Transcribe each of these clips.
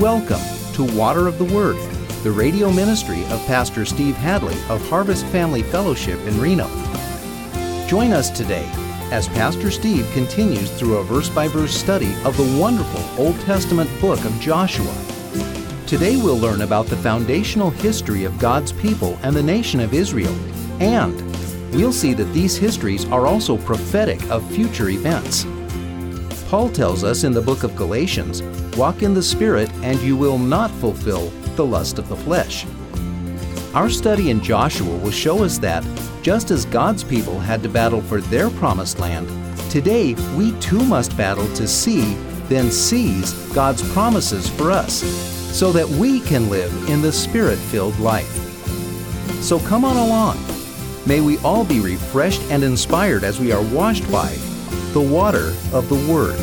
Welcome to Water of the Word, the radio ministry of Pastor Steve Hadley of Harvest Family Fellowship in Reno. Join us today as Pastor Steve continues through a verse-by-verse study of the wonderful Old Testament book of Joshua. Today we'll learn about the foundational history of God's people and the nation of Israel, and we'll see that these histories are also prophetic of future events. Paul tells us in the book of Galatians, "Walk in the Spirit, and you will not fulfill the lust of the flesh." Our study in Joshua will show us that, just as God's people had to battle for their promised land, today we too must battle to see, then seize God's promises for us, so that we can live in the Spirit-filled life. So come on along. May we all be refreshed and inspired as we are washed by the water of the Word.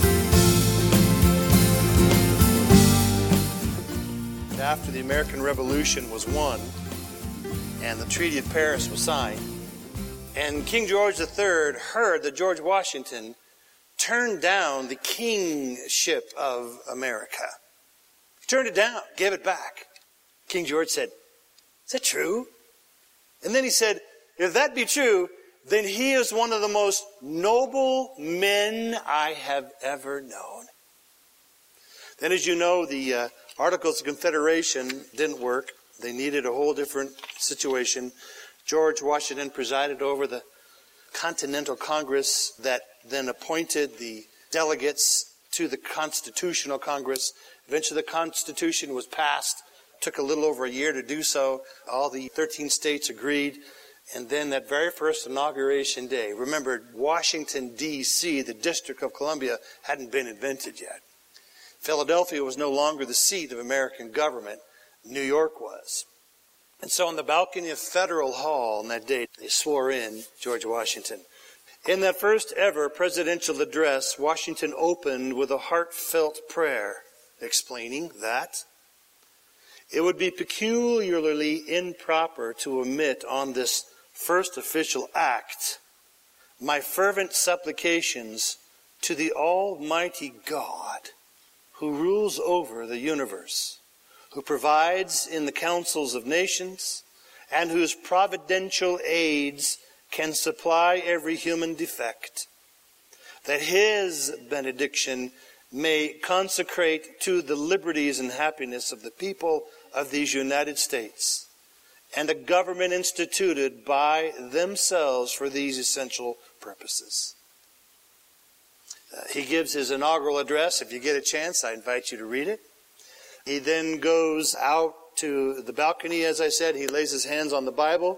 After the American Revolution was won and the Treaty of Paris was signed, and King George III heard that George Washington turned down the kingship of America. He turned it down, gave it back. King George said, "Is that true?" And then he said, "If that be true, then he is one of the most noble men I have ever known." Then, as you know, the Articles of Confederation didn't work. They needed a whole different situation. George Washington presided over the Continental Congress that then appointed the delegates to the Constitutional Congress. Eventually the Constitution was passed. It took a little over a year to do so. All the 13 states agreed. And then that very first inauguration day, remember, Washington, D.C., the District of Columbia, hadn't been invented yet. Philadelphia was no longer the seat of American government. New York was. And so on the balcony of Federal Hall on that day, they swore in George Washington. In that first ever presidential address, Washington opened with a heartfelt prayer, explaining that it would be peculiarly improper to omit on this first official act my fervent supplications to the Almighty God, who rules over the universe, who provides in the councils of nations, and whose providential aids can supply every human defect, that His benediction may consecrate to the liberties and happiness of the people of these United States, and a government instituted by themselves for these essential purposes. He gives his inaugural address. If you get a chance, I invite you to read it. He then goes out to the balcony, as I said. He lays his hands on the Bible.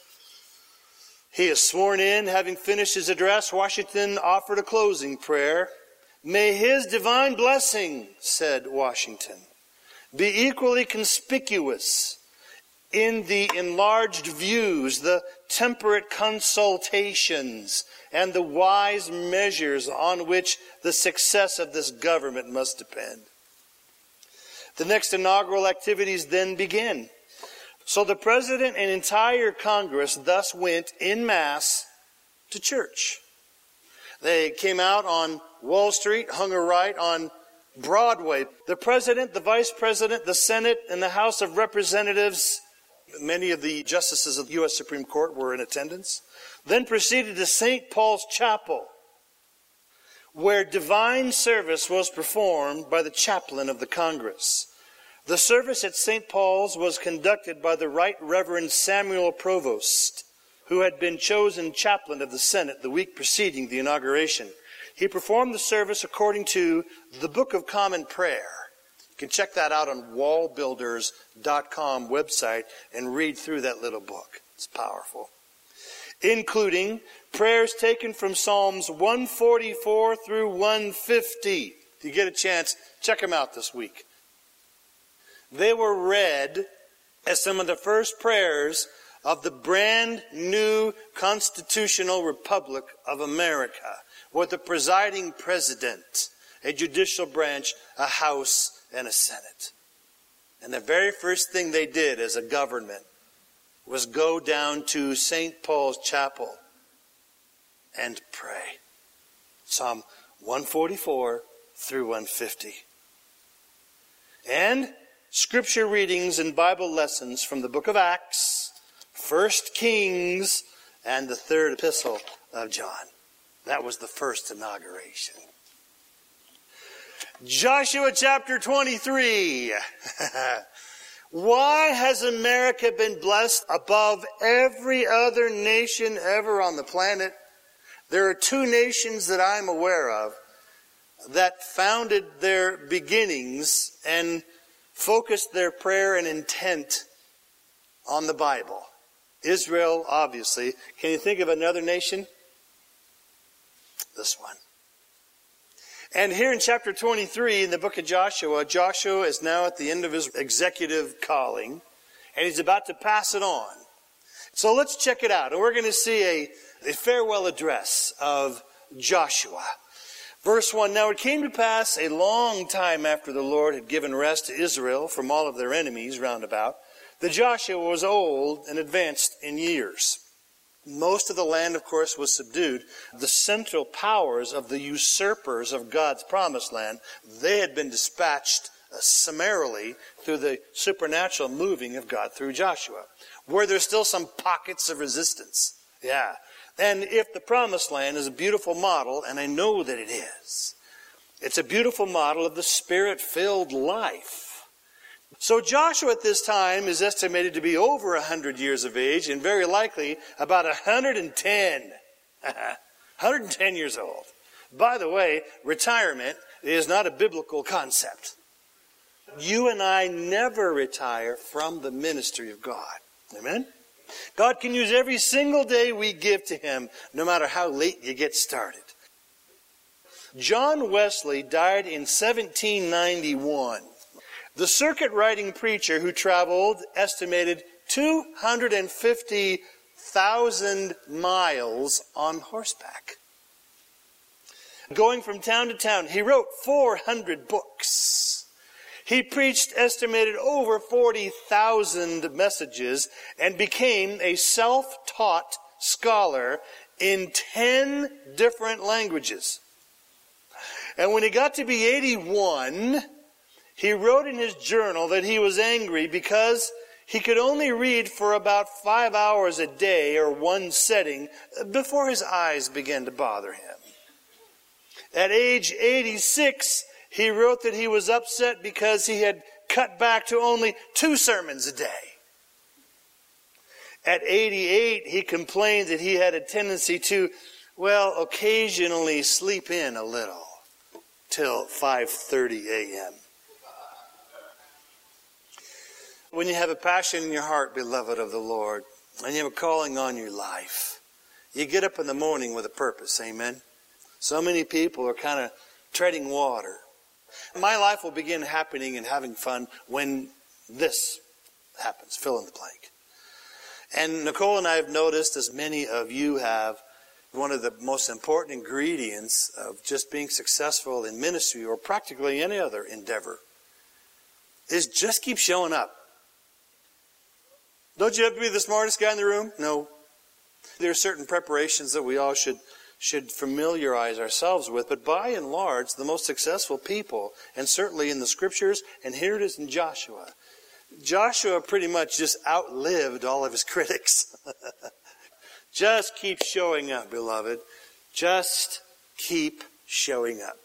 He is sworn in. Having finished his address, Washington offered a closing prayer. "May His divine blessing," said Washington, "be equally conspicuous in the enlarged views, the temperate consultations, and the wise measures on which the success of this government must depend." The next inaugural activities then begin. So the President and entire Congress thus went en masse to church. They came out on Wall Street, hung a right on Broadway. The President, the Vice President, the Senate, and the House of Representatives, many of the justices of the U.S. Supreme Court were in attendance, then proceeded to St. Paul's Chapel, where divine service was performed by the chaplain of the Congress. The service at St. Paul's was conducted by the Right Reverend Samuel Provost, who had been chosen chaplain of the Senate the week preceding the inauguration. He performed the service according to the Book of Common Prayer. You can check that out on wallbuilders.com website and read through that little book. It's powerful. Including prayers taken from Psalms 144 through 150. If you get a chance, check them out this week. They were read as some of the first prayers of the brand new constitutional Republic of America, with a presiding president, a judicial branch, a House, and a Senate. And the very first thing they did as a government was go down to St. Paul's Chapel and pray. Psalm 144 through 150. and scripture readings and Bible lessons from the book of Acts, 1 Kings, and the 3rd epistle of John. That was the first inauguration. Joshua chapter 23. Why has America been blessed above every other nation ever on the planet? There are 2 nations that I'm aware of that founded their beginnings and focused their prayer and intent on the Bible. Israel, obviously. Can you think of another nation? This one. And here in chapter 23 in the book of Joshua, Joshua is now at the end of his executive calling, and he's about to pass it on. So let's check it out. And we're going to see a farewell address of Joshua. Verse 1, now it came to pass a long time after the Lord had given rest to Israel from all of their enemies round about, that Joshua was old and advanced in years. Most of the land, of course, was subdued. The central powers of the usurpers of God's promised land, they had been dispatched summarily through the supernatural moving of God through Joshua. Were there still some pockets of resistance? Yeah. And if the promised land is a beautiful model, and I know that it is, it's a beautiful model of the Spirit-filled life. So Joshua at this time is estimated to be over 100 years of age, and very likely about 110. 110 years old. By the way, retirement is not a biblical concept. You and I never retire from the ministry of God. Amen? God can use every single day we give to Him, no matter how late you get started. John Wesley died in 1791. The circuit-riding preacher who traveled estimated 250,000 miles on horseback. Going from town to town, he wrote 400 books. He preached estimated over 40,000 messages and became a self-taught scholar in 10 different languages. And when he got to be 81, he wrote in his journal that he was angry because he could only read for about 5 hours a day or one setting before his eyes began to bother him. At age 86, he wrote that he was upset because he had cut back to only 2 sermons a day. At 88, he complained that he had a tendency to, occasionally sleep in a little till 5:30 a.m. When you have a passion in your heart, beloved of the Lord, and you have a calling on your life, you get up in the morning with a purpose, amen? So many people are kind of treading water. My life will begin happening and having fun when this happens, fill in the blank. And Nicole and I have noticed, as many of you have, one of the most important ingredients of just being successful in ministry or practically any other endeavor is just keep showing up. Don't you have to be the smartest guy in the room? No. There are certain preparations that we all should familiarize ourselves with, but by and large, the most successful people, and certainly in the scriptures, and here it is in Joshua. Joshua pretty much just outlived all of his critics. Just keep showing up, beloved. Just keep showing up.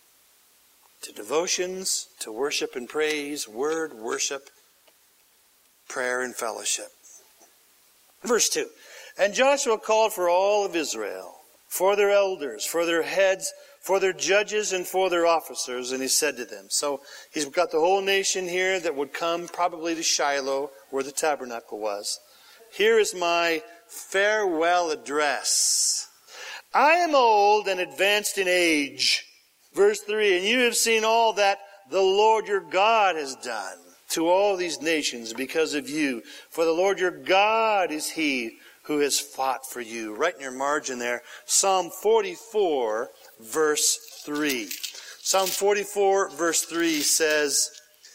To devotions, to worship and praise, word, worship, prayer and fellowship. Verse 2. And Joshua called for all of Israel, for their elders, for their heads, for their judges, and for their officers. And he said to them, so he's got the whole nation here that would come probably to Shiloh, where the tabernacle was. Here is my farewell address. I am old and advanced in age. Verse 3, and you have seen all that the Lord your God has done to all these nations because of you. For the Lord your God is He who has fought for you. Right in your margin there, Psalm 44, verse 3. Psalm 44, verse 3 says,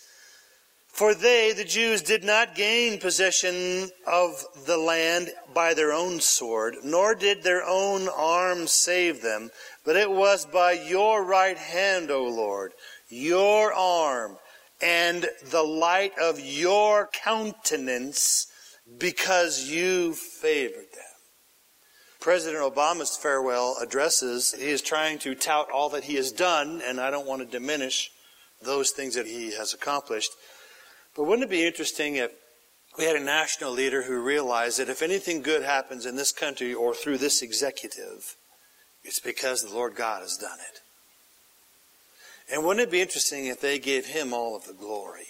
for they, the Jews, did not gain possession of the land by their own sword, nor did their own arm save them, but it was by your right hand, O Lord, your arm and the light of your countenance, because you favored them. President Obama's farewell addresses, he is trying to tout all that he has done, and I don't want to diminish those things that he has accomplished. But wouldn't it be interesting if we had a national leader who realized that if anything good happens in this country or through this executive, it's because the Lord God has done it. And wouldn't it be interesting if they gave him all of the glory?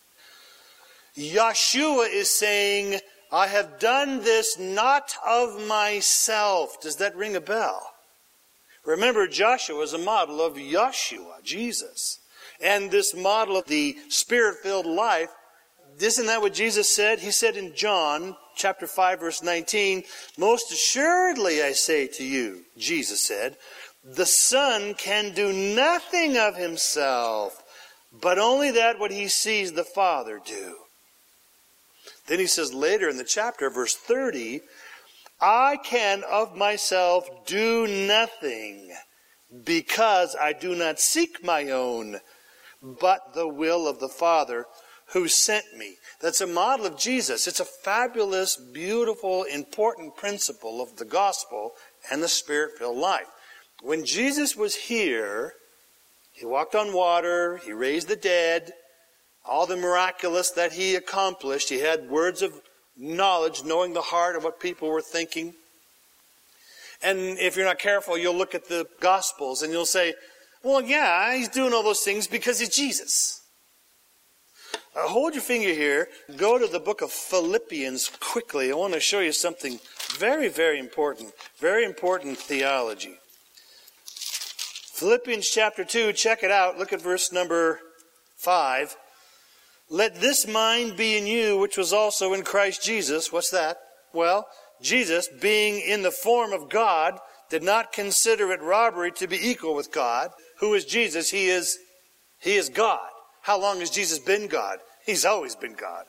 Yeshua is saying, I have done this not of myself. Does that ring a bell? Remember, Joshua is a model of Yeshua, Jesus. And this model of the Spirit-filled life, isn't that what Jesus said? He said in John chapter 5, verse 19, most assuredly I say to you, Jesus said, the Son can do nothing of himself, but only that what he sees the Father do. Then he says later in the chapter, verse 30, I can of myself do nothing, because I do not seek my own, but the will of the Father who sent me. That's a model of Jesus. It's a fabulous, beautiful, important principle of the gospel and the Spirit-filled life. When Jesus was here, he walked on water, he raised the dead, all the miraculous that he accomplished. He had words of knowledge, knowing the heart of what people were thinking. And if you're not careful, you'll look at the Gospels and you'll say, well, yeah, he's doing all those things because he's Jesus. Hold your finger here. Go to the book of Philippians quickly. I want to show you something very, very important theology. Philippians chapter 2, check it out. Look at verse number 5. Let this mind be in you, which was also in Christ Jesus. What's that? Well, Jesus, being in the form of God, did not consider it robbery to be equal with God. Who is Jesus? He is God. How long has Jesus been God? He's always been God.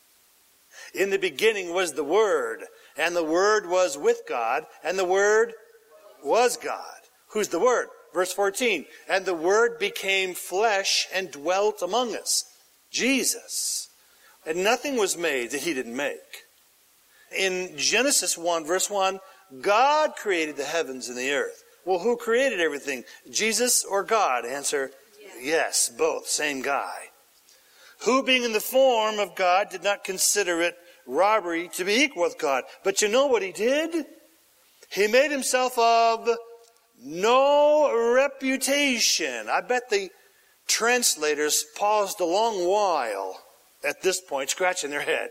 In the beginning was the Word, and the Word was with God, and the Word was God. Who's the Word? Verse 14, and the Word became flesh and dwelt among us. Jesus. And nothing was made that he didn't make. In Genesis 1, verse 1, God created the heavens and the earth. Well, who created everything? Jesus or God? Answer, yes, both. Same guy. Who, being in the form of God, did not consider it robbery to be equal with God. But you know what he did? He made himself of no reputation. I bet the translators paused a long while at this point, scratching their head.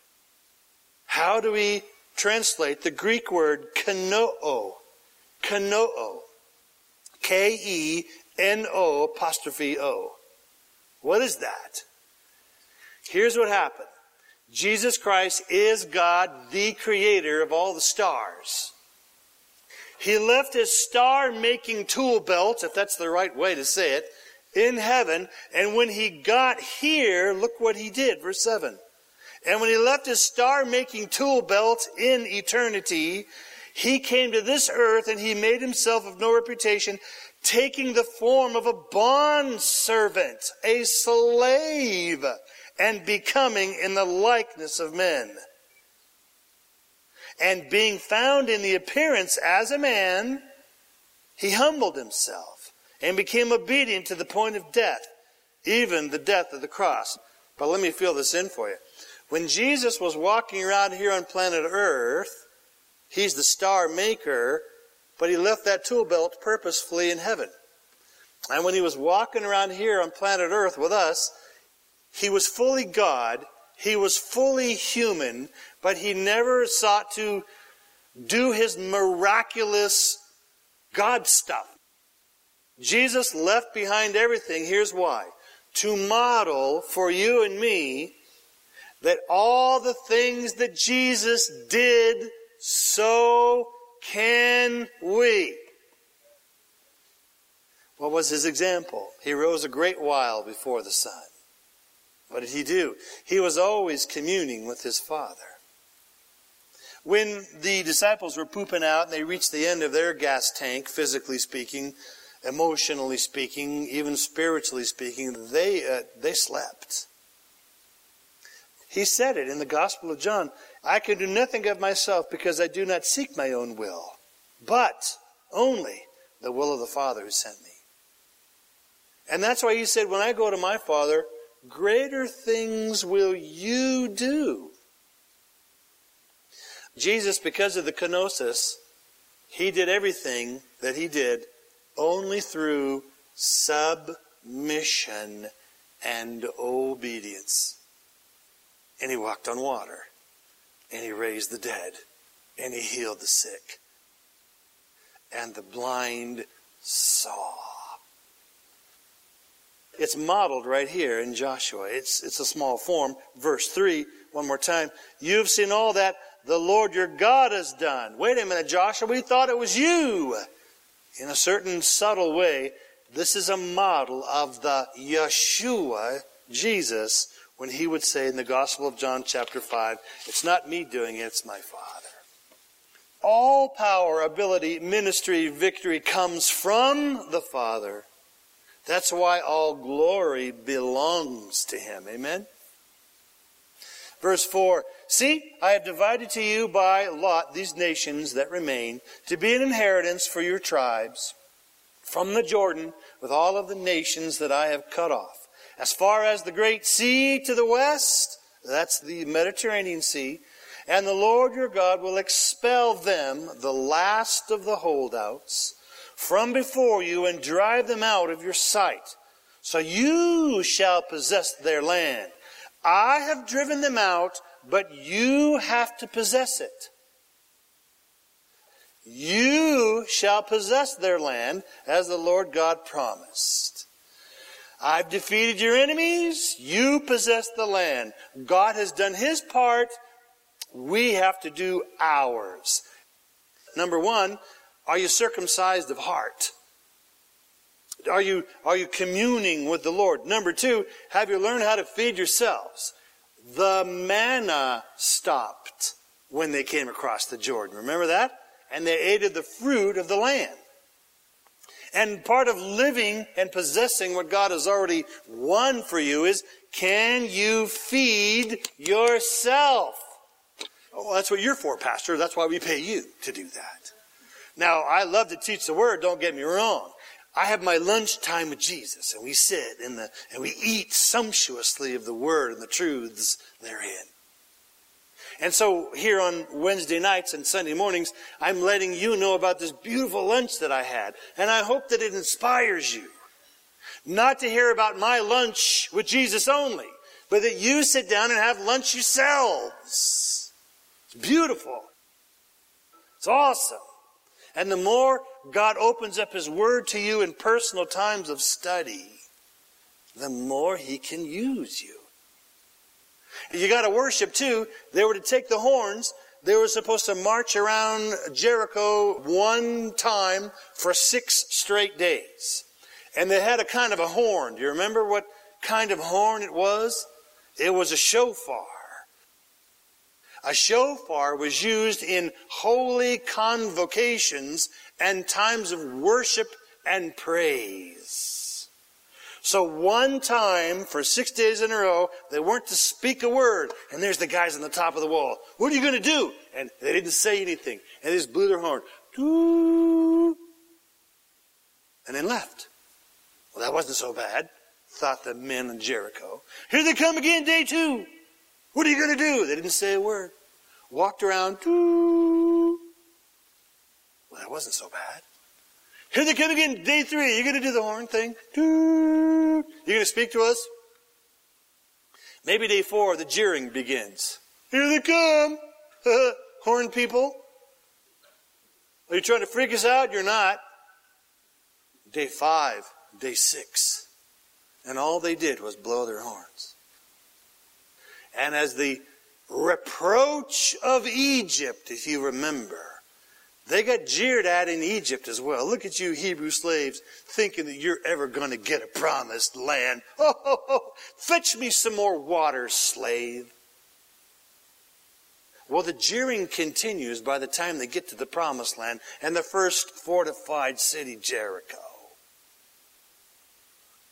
How do we translate the Greek word kenoo? Kenoo. K-E-N-O apostrophe O. What is that? Here's what happened. Jesus Christ is God, the creator of all the stars. He left his star-making tool belt, if that's the right way to say it, in heaven. And when he got here, look what he did. Verse 7. And when he left his star-making tool belt in eternity, he came to this earth and he made himself of no reputation, taking the form of a bondservant, a slave, and becoming in the likeness of men. And being found in the appearance as a man, he humbled himself and became obedient to the point of death, even the death of the cross. But let me fill this in for you. When Jesus was walking around here on planet Earth, he's the star maker, but he left that tool belt purposefully in heaven. And when he was walking around here on planet Earth with us, he was fully God, he was fully human, but he never sought to do his miraculous God stuff. Jesus left behind everything. Here's why. To model for you and me that all the things that Jesus did, so can we. What was his example? He rose a great while before the sun. What did he do? He was always communing with his Father. When the disciples were pooping out and they reached the end of their gas tank, physically speaking, emotionally speaking, even spiritually speaking, they slept. He said it in the Gospel of John, I can do nothing of myself because I do not seek my own will, but only the will of the Father who sent me. And that's why he said, when I go to my Father, greater things will you do. Jesus, because of the kenosis, he did everything that he did only through submission and obedience. And he walked on water, and he raised the dead, and he healed the sick, and the blind saw. It's modeled right here in Joshua. It's a small form. Verse 3, one more time. You've seen all that the Lord your God has done. Wait a minute, Joshua, we thought it was you. In a certain subtle way, this is a model of the Yeshua, Jesus, when he would say in the Gospel of John chapter 5, it's not me doing it, it's my Father. All power, ability, ministry, victory comes from the Father. That's why all glory belongs to him. Amen? Verse 4, see, I have divided to you by lot these nations that remain, to be an inheritance for your tribes, from the Jordan, with all of the nations that I have cut off. As far as the great sea to the west, that's the Mediterranean Sea, and the Lord your God will expel them, the last of the holdouts, from before you and drive them out of your sight. So you shall possess their land. I have driven them out, but you have to possess it. You shall possess their land, as the Lord God promised. I've defeated your enemies. You possess the land. God has done his part. We have to do ours. Number one, are you circumcised of heart? Are you communing with the Lord? Number two, have you learned how to feed yourselves? The manna stopped when they came across the Jordan. Remember that? And they ate of the fruit of the land. And part of living and possessing what God has already won for you is, can you feed yourself? Oh, that's what you're for, Pastor. That's why we pay you to do that. Now, I love to teach the Word, don't get me wrong. I have my lunch time with Jesus, and we sit and we eat sumptuously of the Word and the truths therein. And so here on Wednesday nights and Sunday mornings, I'm letting you know about this beautiful lunch that I had. And I hope that it inspires you. Not to hear about my lunch with Jesus only, but that you sit down and have lunch yourselves. It's beautiful. It's awesome. And the more God opens up his Word to you in personal times of study, the more he can use you. You got to worship too. They were to take the horns. They were supposed to march around Jericho one time for 6 straight days. And they had a kind of a horn. Do you remember what kind of horn it was? It was a shofar. A shofar was used in holy convocations and times of worship and praise. So one time, for 6 days in a row, they weren't to speak a word. And there's the guys on the top of the wall. What are you going to do? And they didn't say anything. And they just blew their horn. Doo! And then left. Well, that wasn't so bad, thought the men in Jericho. Here they come again, day 2. What are you going to do? They didn't say a word. Walked around. Doo! Well, that wasn't so bad. Here they come again, day 3. You're going to do the horn thing? You're going to speak to us? Maybe day 4, the jeering begins. Here they come, horn people. Are you trying to freak us out? You're not. Day 5, day 6. And all they did was blow their horns. And as the reproach of Egypt, if you remember, they got jeered at in Egypt as well. Look at you Hebrew slaves thinking that you're ever going to get a promised land. Oh, fetch me some more water, slave. Well, the jeering continues by the time they get to the promised land and the first fortified city, Jericho.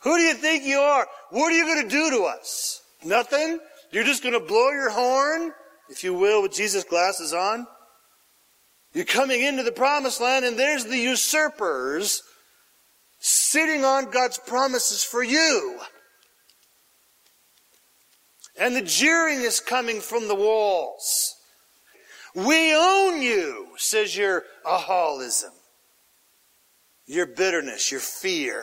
Who do you think you are? What are you going to do to us? Nothing? You're just going to blow your horn, if you will, with Jesus' glasses on? You're coming into the promised land, and there's the usurpers sitting on God's promises for you. And the jeering is coming from the walls. We own you, says your aholism, your bitterness, your fear,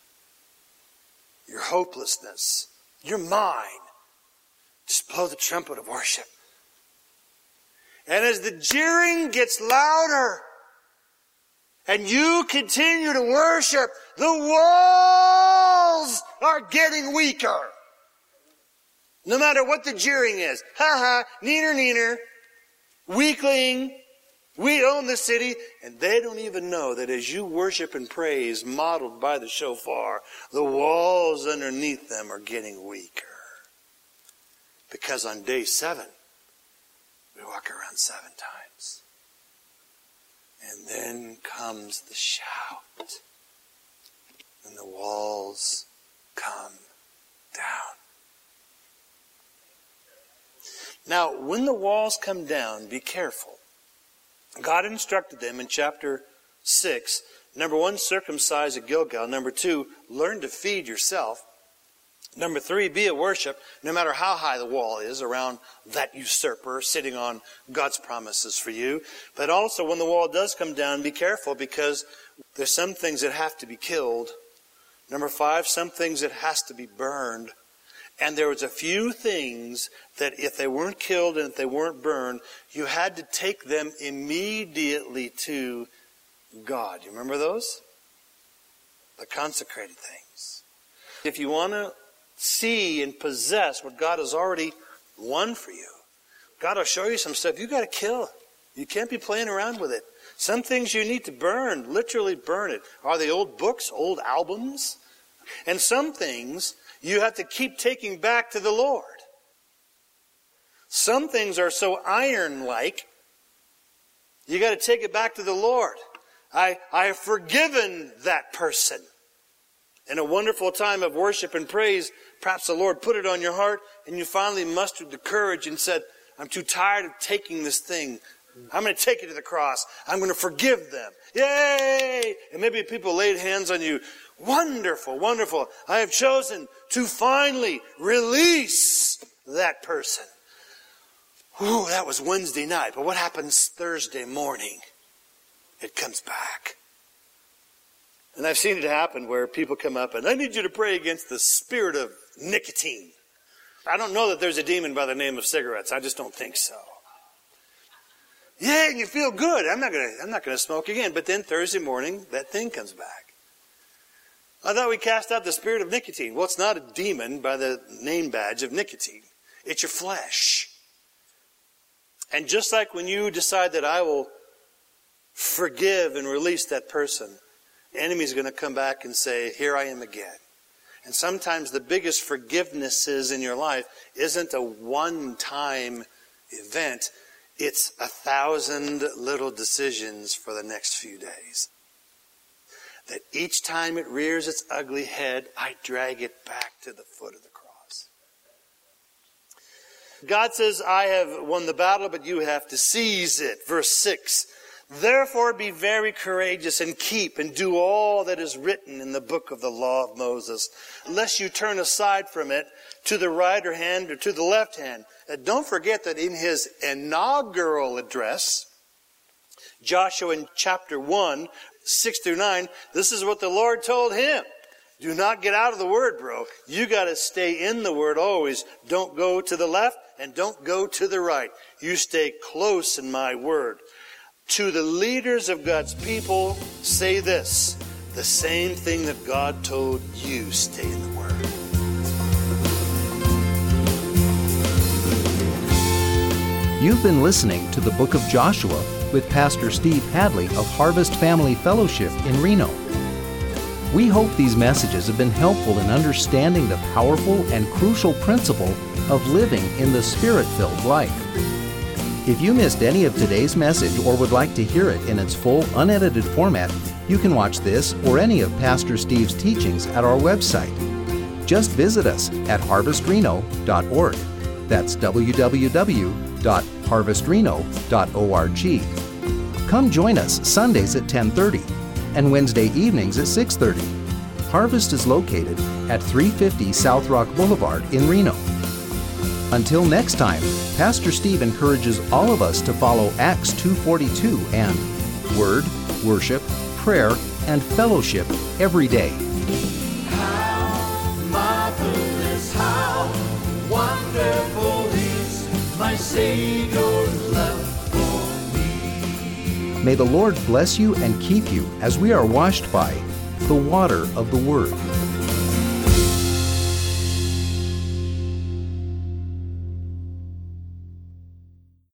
your hopelessness. You're mine. Just blow the trumpet of worship. And as the jeering gets louder, and you continue to worship, the walls are getting weaker. No matter what the jeering is. Ha ha, neener, neener. Weakling. We own the city. And they don't even know that as you worship and praise, modeled by the shofar, the walls underneath them are getting weaker. Because on day 7, we walk around 7 times. And then comes the shout. And the walls come down. Now, when the walls come down, be careful. God instructed them in chapter 6, number 1, circumcise at Gilgal. Number 2, learn to feed yourself. Number 3, be at worship, no matter how high the wall is around that usurper sitting on God's promises for you. But also, when the wall does come down, be careful, because there's some things that have to be killed. Number 5, some things that has to be burned. And there was a few things that if they weren't killed and if they weren't burned, you had to take them immediately to God. You remember those? The consecrated things. If you want to see and possess what God has already won for you, God will show you some stuff you got to kill. You can't be playing around with it. Some things you need to burn, literally burn it. Are they old books, old albums? And some things you have to keep taking back to the Lord. Some things are so iron-like, you got to take it back to the Lord. I have forgiven that person. In a wonderful time of worship and praise, perhaps the Lord put it on your heart, and you finally mustered the courage and said, I'm too tired of taking this thing. I'm going to take it to the cross. I'm going to forgive them. Yay! And maybe people laid hands on you. Wonderful, wonderful. I have chosen to finally release that person. Ooh, that was Wednesday night. But what happens Thursday morning? It comes back. And I've seen it happen where people come up and I need you to pray against the spirit of nicotine. I don't know that there's a demon by the name of cigarettes. I just don't think so. Yeah, and you feel good. I'm not gonna smoke again. But then Thursday morning, that thing comes back. I thought we cast out the spirit of nicotine. Well, it's not a demon by the name badge of nicotine. It's your flesh. And just like when you decide that I will forgive and release that person, the enemy's going to come back and say, here I am again. And sometimes the biggest forgivenesses in your life isn't a one-time event. It's 1,000 little decisions for the next few days. That each time it rears its ugly head, I drag it back to the foot of the cross. God says, I have won the battle, but you have to seize it. Verse 6, therefore be very courageous and keep and do all that is written in the book of the law of Moses, lest you turn aside from it to the right hand or to the left hand. Don't forget that in his inaugural address, Joshua in chapter 1, 6 through 9, this is what the Lord told him. Do not get out of the Word, bro. You got to stay in the Word always. Don't go to the left and don't go to the right. You stay close in my Word. To the leaders of God's people, say this, the same thing that God told you, stay in the Word. You've been listening to the Book of Joshua with Pastor Steve Hadley of Harvest Family Fellowship in Reno. We hope these messages have been helpful in understanding the powerful and crucial principle of living in the Spirit-filled life. If you missed any of today's message or would like to hear it in its full, unedited format, You can watch this or any of Pastor Steve's teachings at our website. Just visit us at harvestreno.org. That's www.harvestreno.org. Come join us Sundays at 10:30 and Wednesday evenings at 6:30. Harvest is located at 350 South Rock Boulevard in Reno. Until next time, Pastor Steve encourages all of us to follow Acts 2:42 and Word, Worship, Prayer, and Fellowship every day. How marvelous, how wonderful is my Savior's love for me. May the Lord bless you and keep you as we are washed by the water of the Word.